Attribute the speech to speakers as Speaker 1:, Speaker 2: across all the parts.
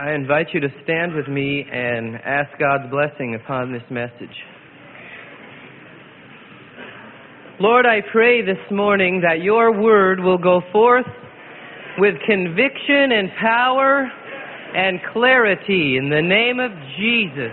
Speaker 1: I invite you to stand with me and ask God's blessing upon this message. Lord, I pray this morning that your word will go forth with conviction and power and clarity in the name of Jesus.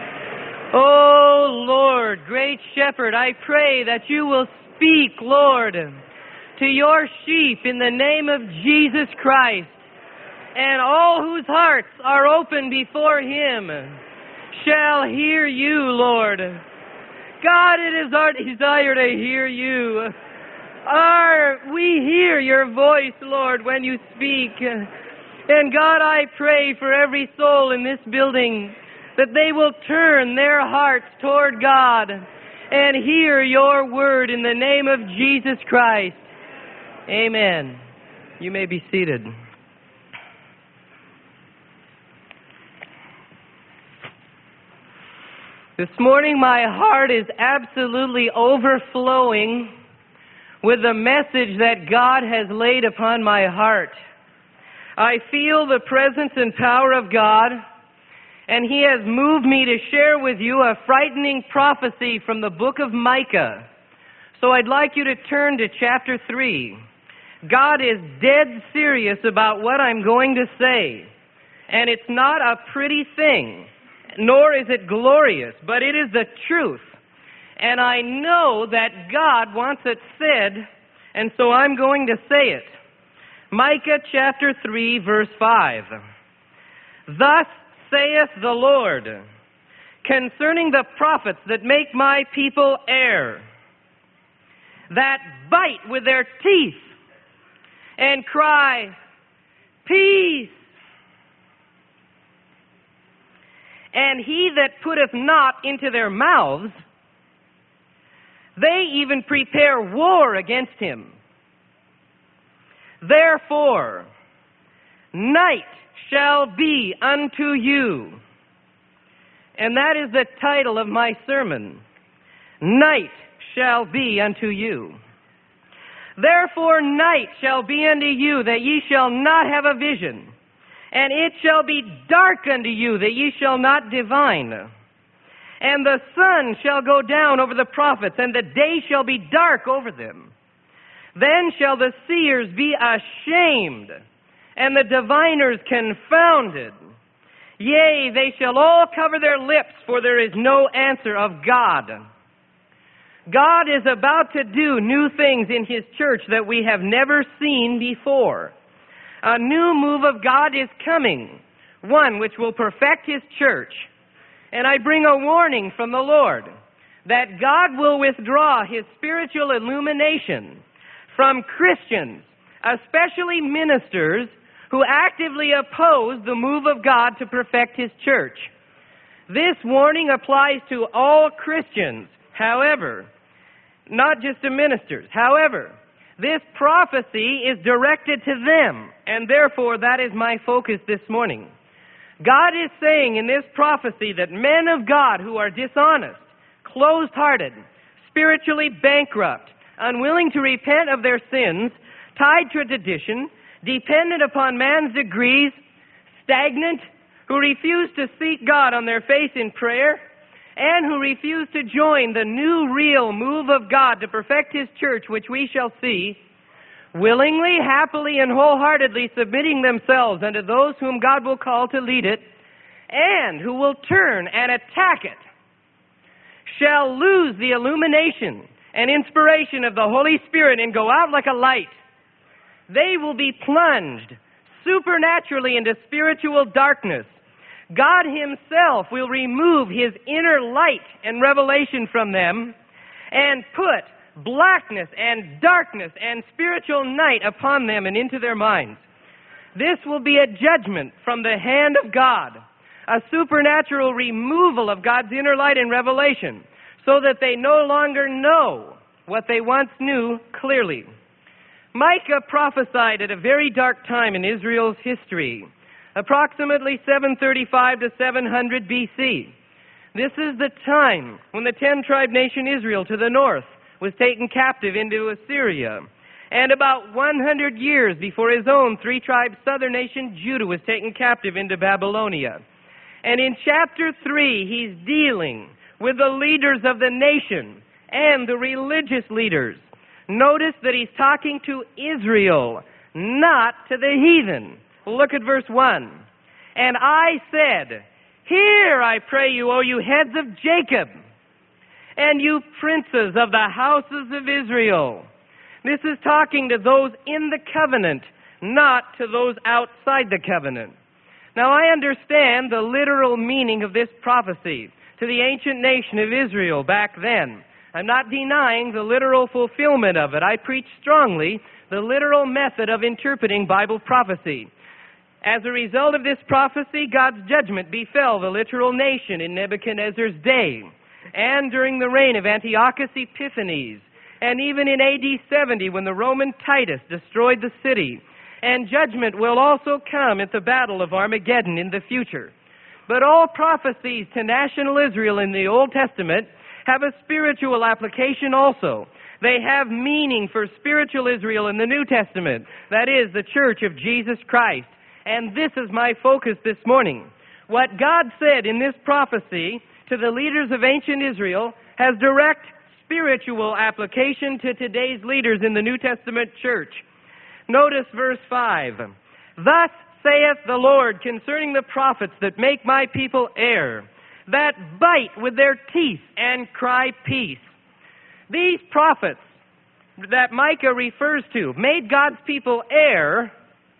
Speaker 1: Oh, Lord, great shepherd, I pray that you will speak, Lord, to your sheep in the name of Jesus Christ. And all whose hearts are open before him shall hear you, Lord. God, it is our desire to hear you. We hear your voice, Lord, when you speak. And God, I pray for every soul in this building that they will turn their hearts toward God and hear your word in the name of Jesus Christ. Amen. You may be seated. This morning, my heart is absolutely overflowing with the message that God has laid upon my heart. I feel the presence and power of God, and He has moved me to share with you a frightening prophecy from the book of Micah. So I'd like you to turn to chapter 3. God is dead serious about what I'm going to say, and it's not a pretty thing. Nor is it glorious, but it is the truth. And I know that God wants it said, and so I'm going to say it. Micah chapter 3, verse 5. Thus saith the Lord, concerning the prophets that make my people err, that bite with their teeth and cry, peace. And he that putteth not into their mouths, they even prepare war against him. Therefore, night shall be unto you. And that is the title of my sermon. Night shall be unto you. Therefore, night shall be unto you, that ye shall not have a vision. And it shall be dark unto you, that ye shall not divine. And the sun shall go down over the prophets, and the day shall be dark over them. Then shall the seers be ashamed, and the diviners confounded. Yea, they shall all cover their lips, for there is no answer of God. God is about to do new things in His church that we have never seen before. A new move of God is coming, one which will perfect His church. And I bring a warning from the Lord that God will withdraw His spiritual illumination from Christians, especially ministers who actively oppose the move of God to perfect His church. This warning applies to all Christians, however, not just to ministers. However, this prophecy is directed to them, and therefore that is my focus this morning. God is saying in this prophecy that men of God who are dishonest, closed-hearted, spiritually bankrupt, unwilling to repent of their sins, tied to a tradition, dependent upon man's degrees, stagnant, who refuse to seek God on their face in prayer, and who refuse to join the new real move of God to perfect His church, which we shall see, willingly, happily, and wholeheartedly submitting themselves unto those whom God will call to lead it, and who will turn and attack it, shall lose the illumination and inspiration of the Holy Spirit and go out like a light. They will be plunged supernaturally into spiritual darkness. God Himself will remove His inner light and revelation from them and put blackness and darkness and spiritual night upon them and into their minds. This will be a judgment from the hand of God, a supernatural removal of God's inner light and revelation, so that they no longer know what they once knew clearly. Micah prophesied at a very dark time in Israel's history, approximately 735 to 700 BC. This is the time when the 10-tribe nation Israel to the north was taken captive into Assyria. and about 100 years before his own three-tribe southern nation, Judah, was taken captive into Babylonia. And in chapter 3, he's dealing with the leaders of the nation and the religious leaders. Notice that he's talking to Israel, not to the heathen. Look at verse 1. And I said, hear, I pray you, O you heads of Jacob, and you princes of the houses of Israel. This is talking to those in the covenant, not to those outside the covenant. Now, I understand the literal meaning of this prophecy to the ancient nation of Israel back then. I'm not denying the literal fulfillment of it. I preach strongly the literal method of interpreting Bible prophecy. As a result of this prophecy, God's judgment befell the literal nation in Nebuchadnezzar's day, and during the reign of Antiochus Epiphanes, and even in AD 70 when the Roman Titus destroyed the city. And judgment will also come at the Battle of Armageddon in the future. But all prophecies to national Israel in the Old Testament have a spiritual application also. They have meaning for spiritual Israel in the New Testament, that is, the Church of Jesus Christ. And this is my focus this morning. What God said in this prophecy to the leaders of ancient Israel has direct spiritual application to today's leaders in the New Testament church. Notice verse 5. Thus saith the Lord concerning the prophets that make my people err, that bite with their teeth and cry peace. These prophets that Micah refers to made God's people err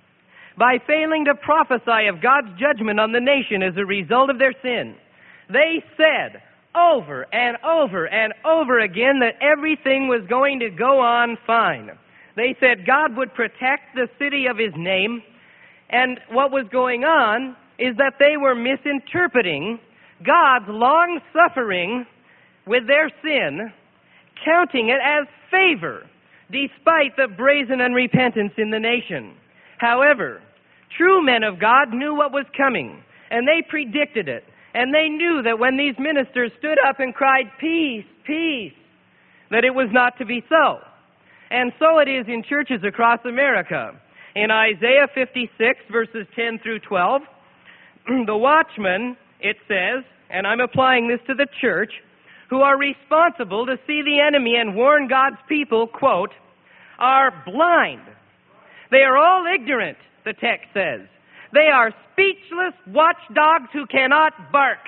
Speaker 1: by failing to prophesy of God's judgment on the nation as a result of their sin. They said over and over and over again that everything was going to go on fine. They said God would protect the city of his name, and what was going on is that they were misinterpreting God's long-suffering with their sin, counting it as favor, despite the brazen unrepentance in the nation. However, true men of God knew what was coming, and they predicted it. And they knew that when these ministers stood up and cried, peace, peace, that it was not to be so. And so it is in churches across America. In Isaiah 56, verses 10 through 12, the watchmen, it says, and I'm applying this to the church, who are responsible to see the enemy and warn God's people, quote, are blind. They are all ignorant, the text says. They are speechless watchdogs who cannot bark,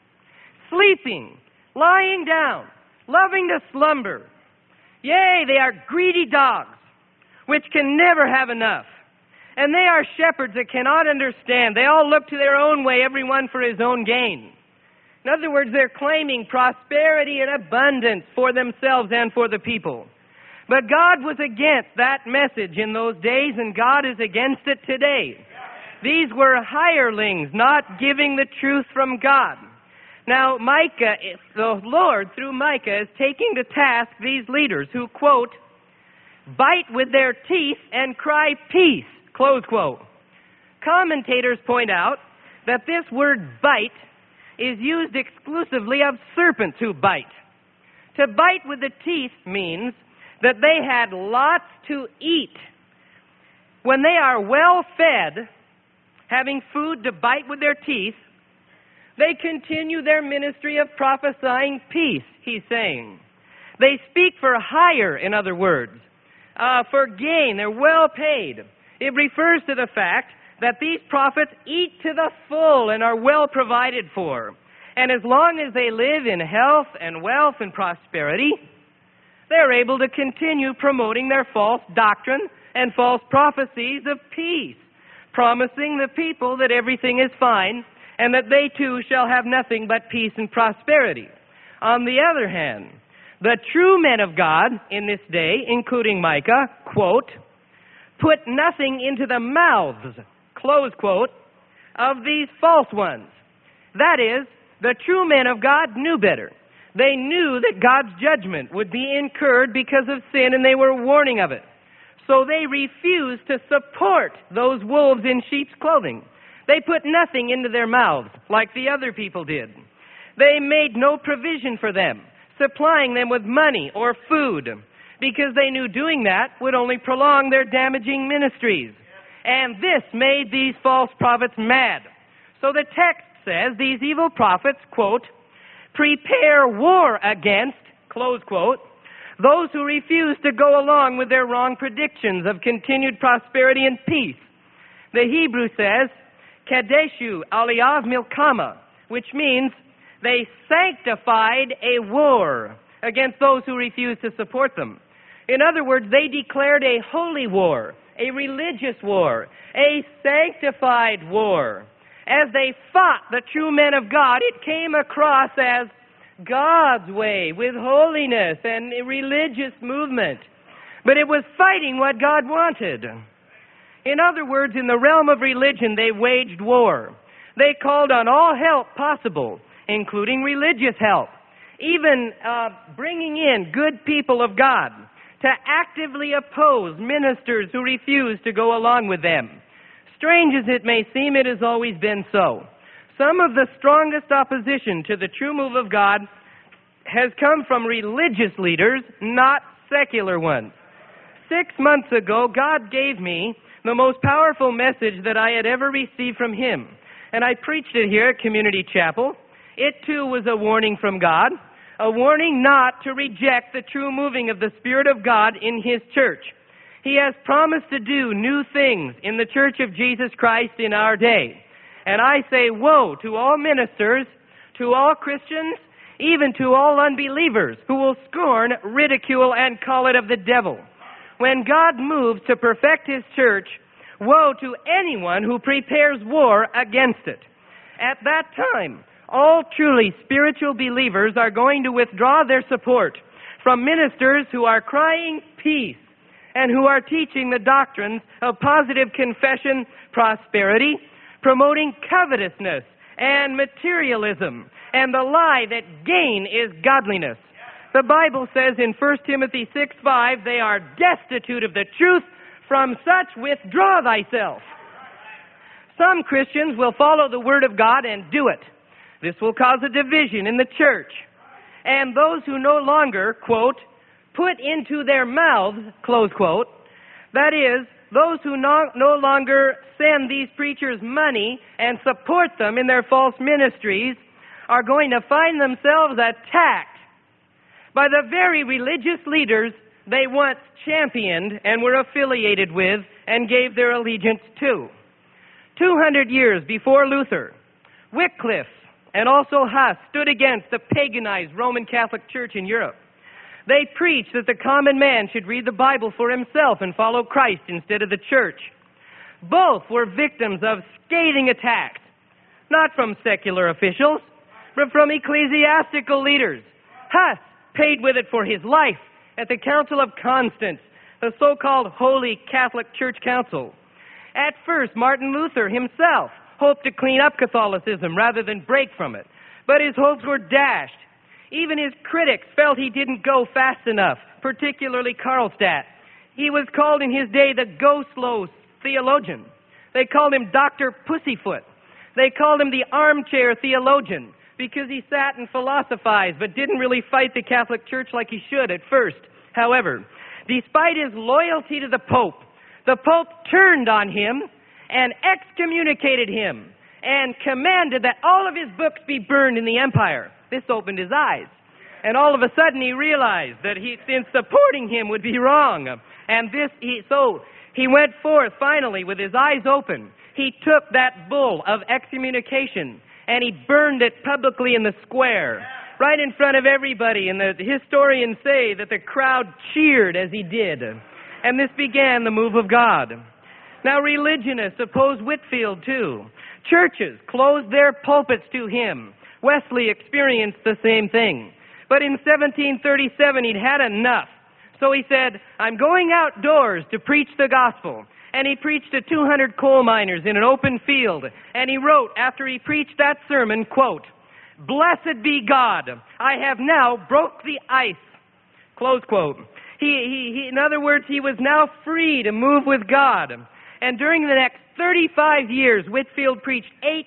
Speaker 1: sleeping, lying down, loving to slumber. Yea, they are greedy dogs, which can never have enough. And they are shepherds that cannot understand. They all look to their own way, everyone for his own gain. In other words, they're claiming prosperity and abundance for themselves and for the people. But God was against that message in those days, and God is against it today. These were hirelings, not giving the truth from God. Now, Micah, the Lord, through Micah, is taking to task these leaders who, quote, bite with their teeth and cry peace, close quote. Commentators point out that this word bite is used exclusively of serpents who bite. To bite with the teeth means that they had lots to eat. When they are well fed, having food to bite with their teeth, they continue their ministry of prophesying peace, he's saying. They speak for hire, in other words, for gain. They're well paid. It refers to the fact that these prophets eat to the full and are well provided for. And as long as they live in health and wealth and prosperity, they're able to continue promoting their false doctrine and false prophecies of peace, promising the people that everything is fine and that they too shall have nothing but peace and prosperity. On the other hand, the true men of God in this day, including Micah, quote, put nothing into the mouths, close quote, of these false ones. That is, the true men of God knew better. They knew that God's judgment would be incurred because of sin, and they were warning of it. So they refused to support those wolves in sheep's clothing. They put nothing into their mouths like the other people did. They made no provision for them, supplying them with money or food. because they knew doing that would only prolong their damaging ministries. And this made these false prophets mad. So the text says these evil prophets, quote, prepare war against, close quote, those who refuse to go along with their wrong predictions of continued prosperity and peace. The Hebrew says, Kadeshu Aliyav Milkama, which means they sanctified a war against those who refused to support them. In other words, they declared a holy war, a religious war, a sanctified war. As they fought the true men of God, it came across as God's way, with holiness and a religious movement. But it was fighting what God wanted. In other words, in the realm of religion, they waged war. They called on all help possible, including religious help, even bringing in good people of God to actively oppose ministers who refused to go along with them. Strange as it may seem, it has always been so. Some of the strongest opposition to the true move of God has come from religious leaders, not secular ones. 6 months ago, God gave me the most powerful message that I had ever received from Him. And I preached it here at Community Chapel. It too was a warning from God, a warning not to reject the true moving of the Spirit of God in His church. He has promised to do new things in the Church of Jesus Christ in our day. And I say, woe to all ministers, to all Christians, even to all unbelievers who will scorn, ridicule, and call it of the devil. When God moves to perfect His church, woe to anyone who prepares war against it. At that time, all truly spiritual believers are going to withdraw their support from ministers who are crying peace and who are teaching the doctrines of positive confession, prosperity, promoting covetousness and materialism, and the lie that gain is godliness. The Bible says in 1 Timothy 6:5, they are destitute of the truth. From such withdraw thyself. Some Christians will follow the Word of God and do it. This will cause a division in the church. And those who no longer, quote, put into their mouths, close quote, that is, those who no longer send these preachers money and support them in their false ministries are going to find themselves attacked by the very religious leaders they once championed and were affiliated with and gave their allegiance to. 200 years before Luther, Wycliffe and also Huss stood against the paganized Roman Catholic Church in Europe. They preached that the common man should read the Bible for himself and follow Christ instead of the church. Both were victims of scathing attacks, not from secular officials, but from ecclesiastical leaders. Huss paid with it for his life at the Council of Constance, the so-called Holy Catholic Church Council. At first, Martin Luther himself hoped to clean up Catholicism rather than break from it, but his hopes were dashed. Even his critics felt he didn't go fast enough, particularly Karlstadt. He was called in his day the go-slow theologian. They called him Dr. Pussyfoot. They called him the armchair theologian because he sat and philosophized but didn't really fight the Catholic Church like he should at first. However, despite his loyalty to the Pope turned on him and excommunicated him and commanded that all of his books be burned in the empire. This opened his eyes. And all of a sudden he realized that in supporting him would be wrong. And so he went forth finally with his eyes open. He took that bull of excommunication and he burned it publicly in the square, right in front of everybody. And the historians say that the crowd cheered as he did. And this began the move of God. Now religionists opposed Whitefield too. Churches closed their pulpits to him. Wesley experienced the same thing. But in 1737, he'd had enough. So he said, I'm going outdoors to preach the gospel. And he preached to 200 coal miners in an open field. And he wrote, after he preached that sermon, quote, Blessed be God, I have now broke the ice. Close quote. In other words, he was now free to move with God. And during the next 35 years, Whitefield preached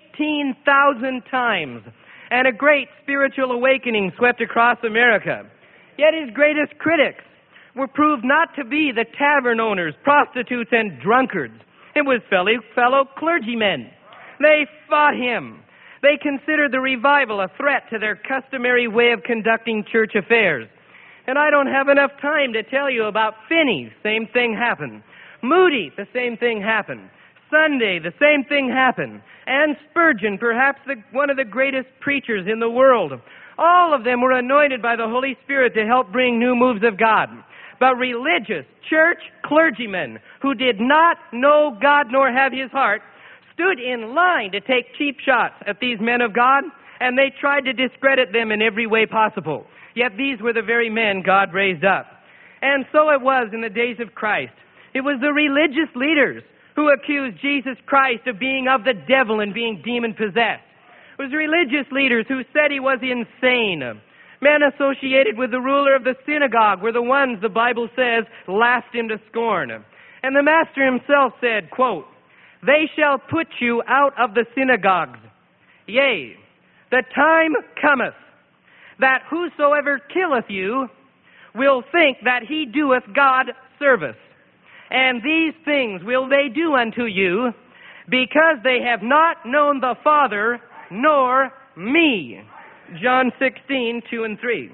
Speaker 1: 18,000 times. And a great spiritual awakening swept across America. Yet his greatest critics were proved not to be the tavern owners, prostitutes, and drunkards. It was fellow clergymen. They fought him. They considered the revival a threat to their customary way of conducting church affairs. And I don't have enough time to tell you about Finney. Same thing happened. Moody, the same thing happened. Sunday, the same thing happened. And Spurgeon, perhaps one of the greatest preachers in the world. All of them were anointed by the Holy Spirit to help bring new moves of God. But religious church clergymen who did not know God nor have His heart stood in line to take cheap shots at these men of God, and they tried to discredit them in every way possible. Yet these were the very men God raised up. And so it was in the days of Christ. It was the religious leaders who accused Jesus Christ of being of the devil and being demon-possessed. It was religious leaders who said He was insane. Men associated with the ruler of the synagogue were the ones, the Bible says, laughed Him to scorn. And the Master Himself said, quote, "They shall put you out of the synagogues. Yea, the time cometh that whosoever killeth you will think that he doeth God service. And these things will they do unto you, because they have not known the Father nor me." John 16:2-3.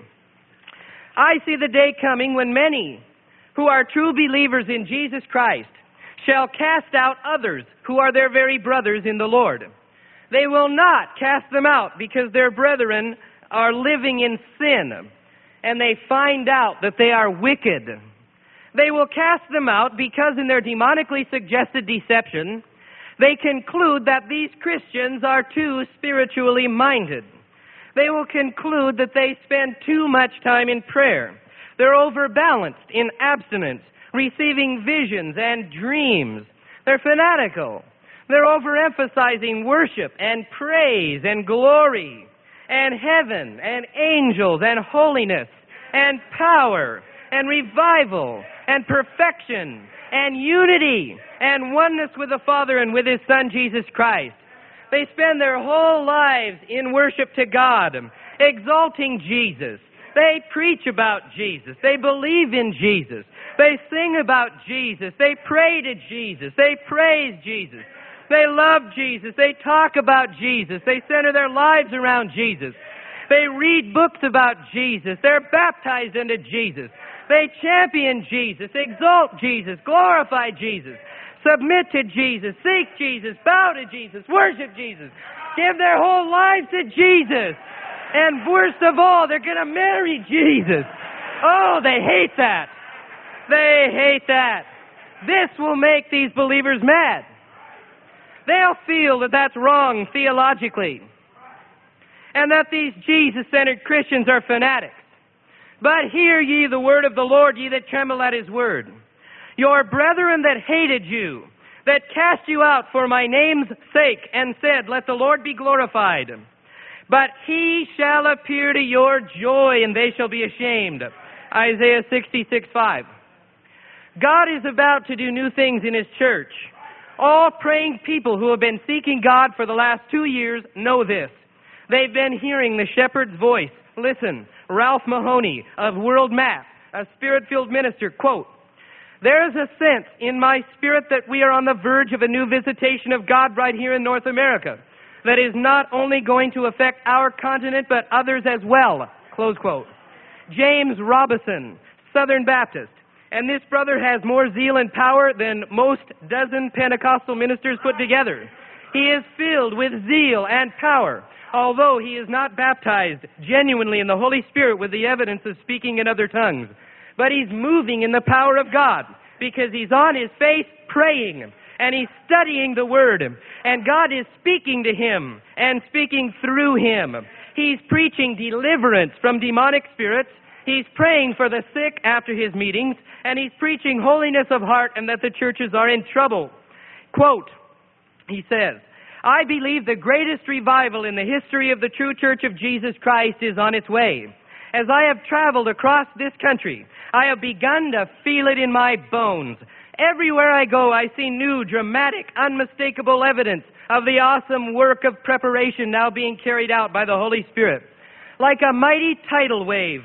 Speaker 1: I see the day coming when many who are true believers in Jesus Christ shall cast out others who are their very brothers in the Lord. They will not cast them out because their brethren are living in sin, and they find out that they are wicked. They will cast them out because in their demonically suggested deception, they conclude that these Christians are too spiritually minded. They will conclude that they spend too much time in prayer. They're overbalanced in abstinence, receiving visions and dreams. They're fanatical. They're overemphasizing worship and praise and glory and heaven and angels and holiness and power and revival and perfection and unity and oneness with the Father and with His Son, Jesus Christ. They spend their whole lives in worship to God, exalting Jesus. They preach about Jesus. They believe in Jesus. They sing about Jesus. They pray to Jesus. They praise Jesus. They love Jesus. They talk about Jesus. They center their lives around Jesus. They read books about Jesus. They're baptized into Jesus. They champion Jesus, exalt Jesus, glorify Jesus, submit to Jesus, seek Jesus, bow to Jesus, worship Jesus, give their whole lives to Jesus. And worst of all, they're going to marry Jesus. Oh, they hate that. They hate that. This will make these believers mad. They'll feel that that's wrong theologically, and that these Jesus-centered Christians are fanatics. But hear ye the word of the Lord, ye that tremble at His word. Your brethren that hated you, that cast you out for my name's sake, and said, Let the Lord be glorified. But He shall appear to your joy, and they shall be ashamed. Isaiah 66:5. God is about to do new things in His church. All praying people who have been seeking God for the last 2 years know this. They've been hearing the shepherd's voice. Listen, Ralph Mahoney of World Map, a Spirit-filled minister, quote, "There is a sense in my spirit that we are on the verge of a new visitation of God right here in North America that is not only going to affect our continent but others as well," close quote. James Robison, Southern Baptist, and this brother has more zeal and power than most dozen Pentecostal ministers put together. He is filled with zeal and power, although he is not baptized genuinely in the Holy Spirit with the evidence of speaking in other tongues. But he's moving in the power of God because he's on his face praying and he's studying the Word, and God is speaking to him and speaking through him. He's preaching deliverance from demonic spirits. He's praying for the sick after his meetings, and he's preaching holiness of heart and that the churches are in trouble. Quote, he says, "I believe the greatest revival in the history of the true Church of Jesus Christ is on its way. As I have traveled across this country, I have begun to feel it in my bones. Everywhere I go, I see new, dramatic, unmistakable evidence of the awesome work of preparation now being carried out by the Holy Spirit. Like a mighty tidal wave,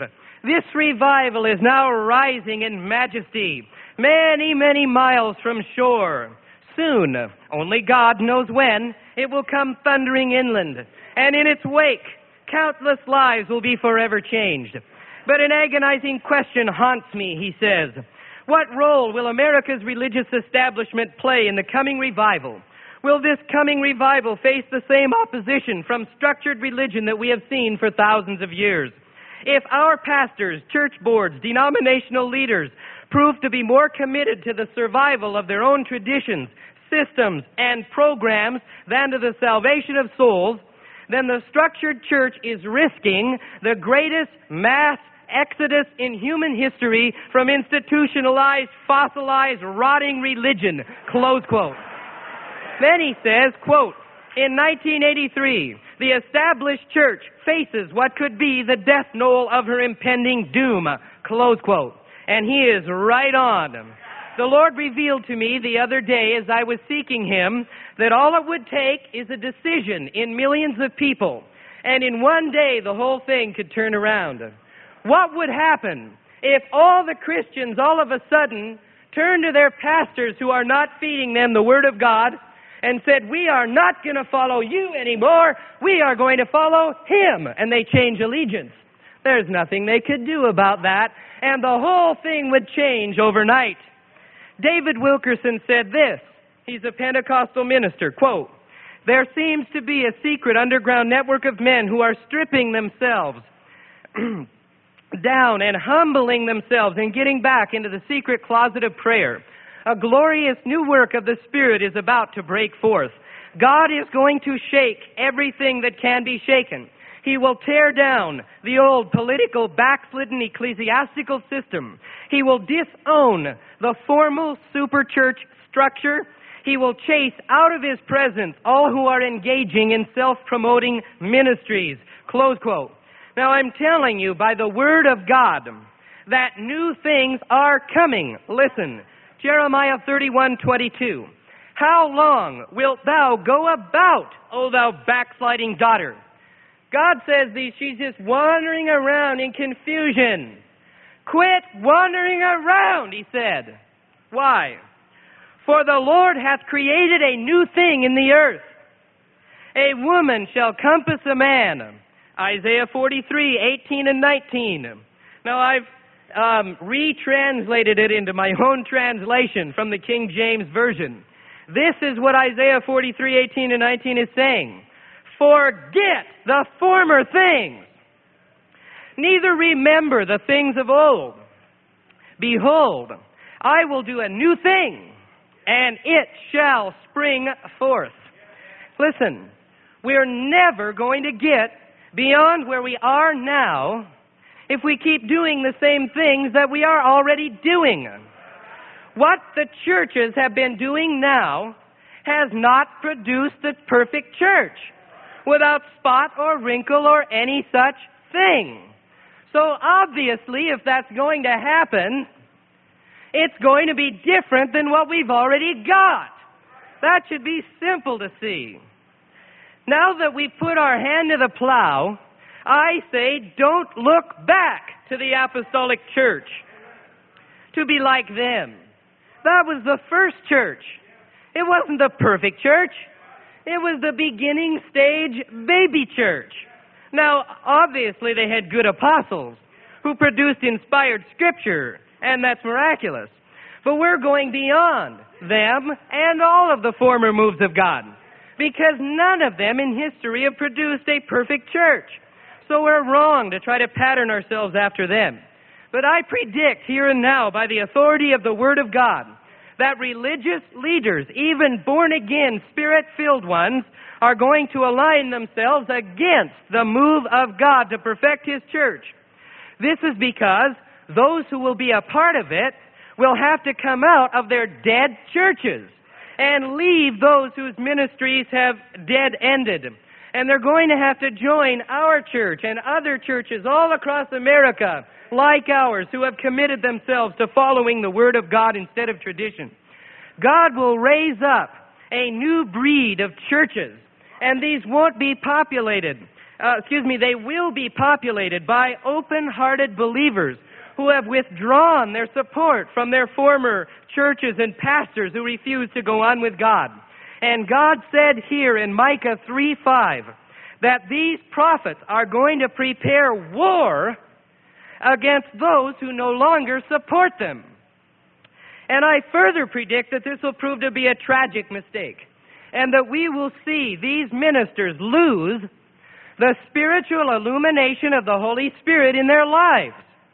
Speaker 1: This revival is now rising in majesty, many, many miles from shore. Soon, only God knows when, it will come thundering inland, and in its wake, countless lives will be forever changed. But an agonizing question haunts me, he says. What role will America's religious establishment play in the coming revival? Will this coming revival face the same opposition from structured religion that we have seen for thousands of years? If our pastors, church boards, denominational leaders prove to be more committed to the survival of their own traditions, systems, and programs than to the salvation of souls, then the structured church is risking the greatest mass exodus in human history from institutionalized, fossilized, rotting religion, close quote. Then he says, quote, in 1983, the established church faces what could be the death knell of her impending doom, close quote. And he is right on. The Lord revealed to me the other day as I was seeking Him that all it would take is a decision in millions of people, and in one day the whole thing could turn around. What would happen if all the Christians all of a sudden turned to their pastors who are not feeding them the Word of God and said, we are not going to follow you anymore, we are going to follow Him, and they change allegiance? There's nothing they could do about that, and the whole thing would change overnight. David Wilkerson said this. He's a Pentecostal minister, quote, there seems to be a secret underground network of men who are stripping themselves down and humbling themselves and getting back into the secret closet of prayer. A glorious new work of the Spirit is about to break forth. God is going to shake everything that can be shaken. He will tear down the old political, backslidden ecclesiastical system. He will disown the formal super church structure. He will chase out of His presence all who are engaging in self-promoting ministries. Close quote. Now I'm telling you by the Word of God that new things are coming. Listen, Jeremiah 31:22. How long wilt thou go about, O thou backsliding daughter? God says she's just wandering around in confusion. Quit wandering around, He said. Why? For the Lord hath created a new thing in the earth. A woman shall compass a man. Isaiah 43:18 and 19. Now I've retranslated it into my own translation from the King James Version. This is what Isaiah 43:18 and 19 is saying. Forget the former things, neither remember the things of old. Behold, I will do a new thing, and it shall spring forth. Listen, we're never going to get beyond where we are now if we keep doing the same things that we are already doing. What the churches have been doing now has not produced the perfect church, without spot or wrinkle or any such thing. So obviously, if that's going to happen, it's going to be different than what we've already got. That should be simple to see. Now that we've put our hand to the plow, I say don't look back to the apostolic church to be like them. That was the first church. It wasn't the perfect church. It was the beginning stage baby church. Now, obviously, they had good apostles who produced inspired scripture, and that's miraculous. But we're going beyond them and all of the former moves of God, because none of them in history have produced a perfect church. So we're wrong to try to pattern ourselves after them. But I predict here and now, by the authority of the Word of God, that religious leaders, even born-again, Spirit-filled ones, are going to align themselves against the move of God to perfect His church. This is because those who will be a part of it will have to come out of their dead churches and leave those whose ministries have dead-ended. And they're going to have to join our church and other churches all across America like ours, who have committed themselves to following the Word of God instead of tradition. God will raise up a new breed of churches, and these won't be populated they will be populated by open-hearted believers who have withdrawn their support from their former churches and pastors who refuse to go on with God. And God said here in Micah 3:5 that these prophets are going to prepare war against those who no longer support them. And I further predict that this will prove to be a tragic mistake, and that we will see these ministers lose the spiritual illumination of the Holy Spirit in their lives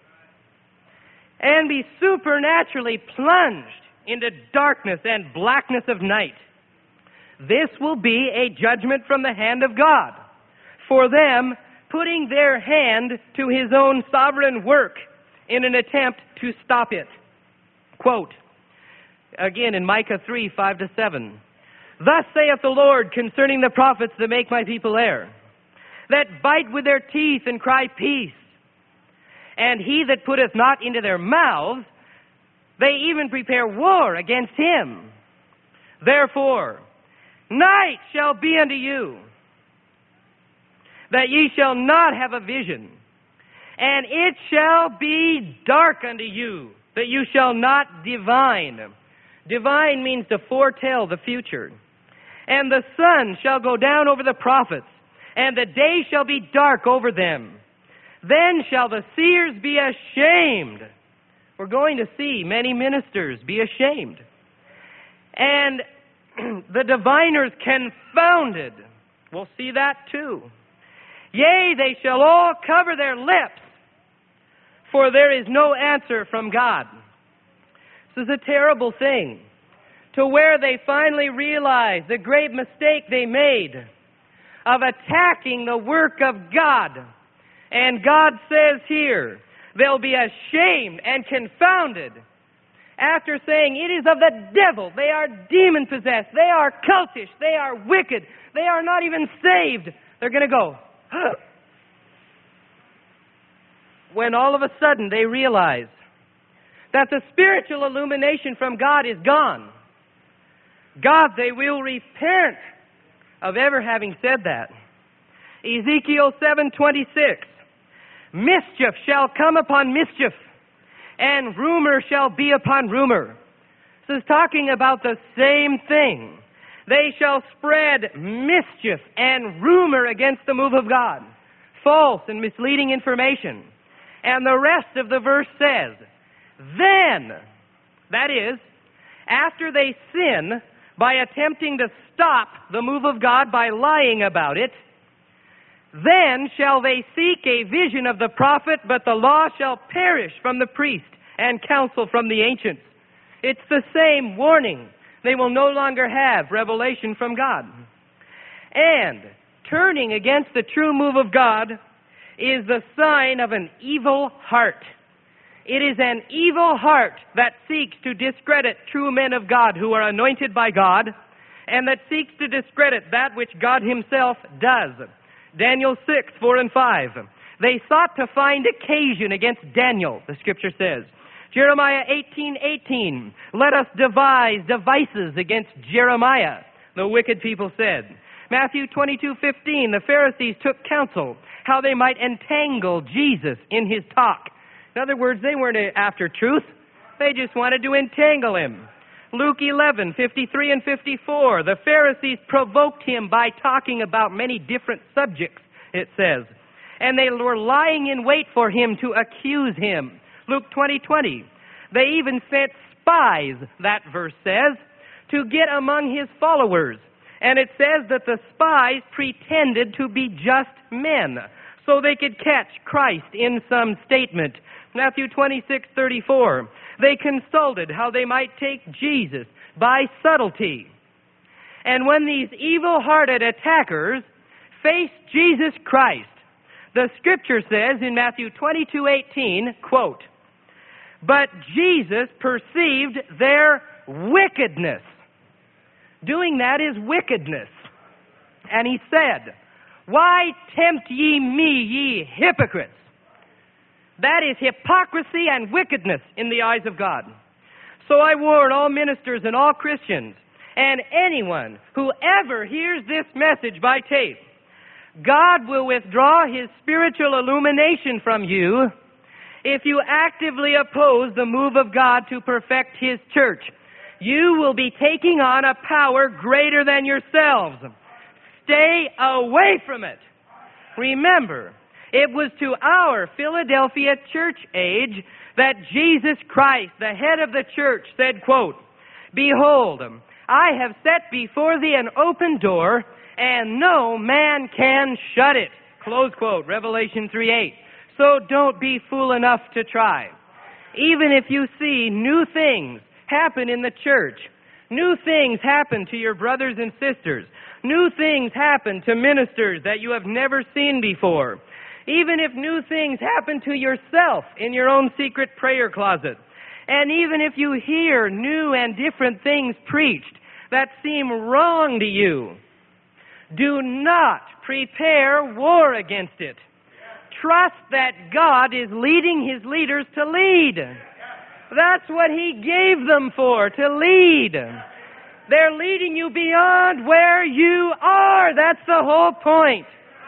Speaker 1: and be supernaturally plunged into darkness and blackness of night. This will be a judgment from the hand of God for them putting their hand to His own sovereign work in an attempt to stop it. Quote, again in Micah 3:5-7, "Thus saith the Lord concerning the prophets that make my people err, that bite with their teeth and cry peace, and he that putteth not into their mouths, they even prepare war against him. Therefore, night shall be unto you, that ye shall not have a vision, and it shall be dark unto you, that you shall not divine." Divine means to foretell the future. "And the sun shall go down over the prophets, and the day shall be dark over them. Then shall the seers be ashamed." We're going to see many ministers be ashamed. "And the diviners confounded." We'll see that too. "Yea, they shall all cover their lips, for there is no answer from God." This is a terrible thing, to where they finally realize the great mistake they made of attacking the work of God. And God says here, they'll be ashamed and confounded after saying it is of the devil. They are demon-possessed. They are cultish. They are wicked. They are not even saved. They're going to go, huh, when all of a sudden they realize that the spiritual illumination from God is gone. God, they will repent of ever having said that. Ezekiel 7:26, "Mischief shall come upon mischief, and rumor shall be upon rumor." This is talking about the same thing. They shall spread mischief and rumor against the move of God, false and misleading information. And the rest of the verse says, "Then," that is, after they sin by attempting to stop the move of God by lying about it, "then shall they seek a vision of the prophet, but the law shall perish from the priest and counsel from the ancients." It's the same warning. They will no longer have revelation from God. And turning against the true move of God is the sign of an evil heart. It is an evil heart that seeks to discredit true men of God who are anointed by God, and that seeks to discredit that which God Himself does. Daniel 6:4-5. They sought to find occasion against Daniel, the Scripture says. Jeremiah 18:18. "Let us devise devices against Jeremiah," the wicked people said. Matthew 22:15. The Pharisees took counsel how they might entangle Jesus in His talk. In other words, they weren't after truth. They just wanted to entangle Him. Luke 11:53-54. The Pharisees provoked Him by talking about many different subjects, it says. And they were lying in wait for Him to accuse Him. Luke 20:20. They even sent spies, that verse says, to get among His followers. And it says that the spies pretended to be just men, so they could catch Christ in some statement. Matthew 26:34. They consulted how they might take Jesus by subtlety. And when these evil-hearted attackers faced Jesus Christ, the Scripture says in Matthew 22:18, quote, "But Jesus perceived their wickedness." Doing that is wickedness. "And He said, Why tempt ye me, ye hypocrites?" That is hypocrisy and wickedness in the eyes of God. So I warn all ministers and all Christians and anyone who ever hears this message by tape, God will withdraw His spiritual illumination from you if you actively oppose the move of God to perfect His church. You will be taking on a power greater than yourselves. Stay away from it. Remember, it was to our Philadelphia church age that Jesus Christ, the head of the church, said, quote, "Behold, I have set before thee an open door, and no man can shut it." Close quote, Revelation 3:8. So don't be fool enough to try. Even if you see new things happen in the church, new things happen to your brothers and sisters, new things happen to ministers that you have never seen before, even if new things happen to yourself in your own secret prayer closet, and even if you hear new and different things preached that seem wrong to you, do not prepare war against it. Trust that God is leading His leaders to lead. That's what He gave them for, to lead. They're leading you beyond where you are. That's the whole point.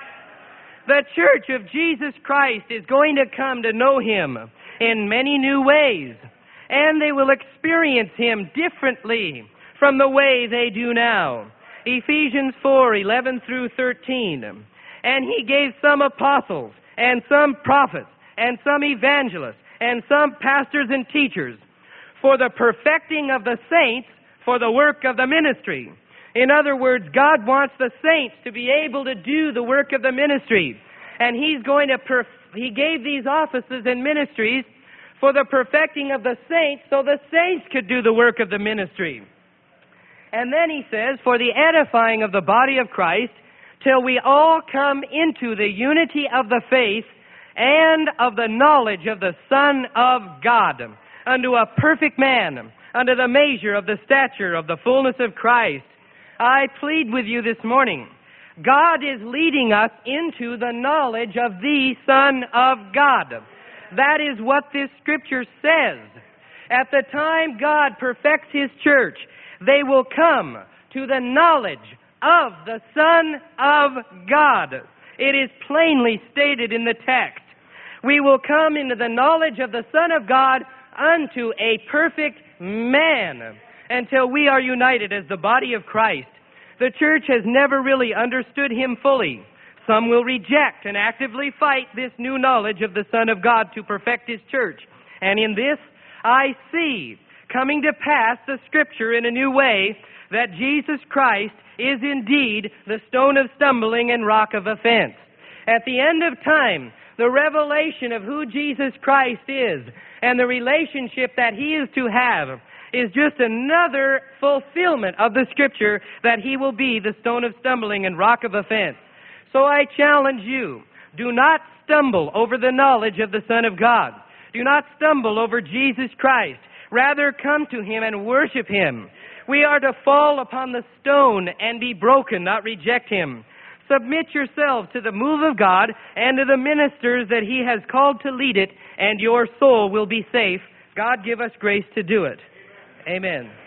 Speaker 1: The Church of Jesus Christ is going to come to know Him in many new ways, and they will experience Him differently from the way they do now. Ephesians 4:11 through 13. "And He gave some apostles, and some prophets, and some evangelists, and some pastors and teachers, for the perfecting of the saints, for the work of the ministry." In other words, God wants the saints to be able to do the work of the ministry. And He gave these offices and ministries for the perfecting of the saints, so the saints could do the work of the ministry. And then He says, "For the edifying of the body of Christ, till we all come into the unity of the faith and of the knowledge of the Son of God, unto a perfect man, unto the measure of the stature of the fullness of Christ." I plead with you this morning, God is leading us into the knowledge of the Son of God. That is what this Scripture says. At the time God perfects His church, they will come to the knowledge of the Son of God. It is plainly stated in the text. We will come into the knowledge of the Son of God unto a perfect man, until we are united as the body of Christ. The church has never really understood Him fully. Some will reject and actively fight this new knowledge of the Son of God to perfect His church. And in this, I see coming to pass the Scripture in a new way, that Jesus Christ is indeed the stone of stumbling and rock of offense. At the end of time, the revelation of who Jesus Christ is and the relationship that He is to have is just another fulfillment of the Scripture that He will be the stone of stumbling and rock of offense. So I challenge you, do not stumble over the knowledge of the Son of God. Do not stumble over Jesus Christ. Rather, come to Him and worship Him. We are to fall upon the stone and be broken, not reject Him. Submit yourselves to the move of God and to the ministers that He has called to lead it, and your soul will be safe. God give us grace to do it. Amen.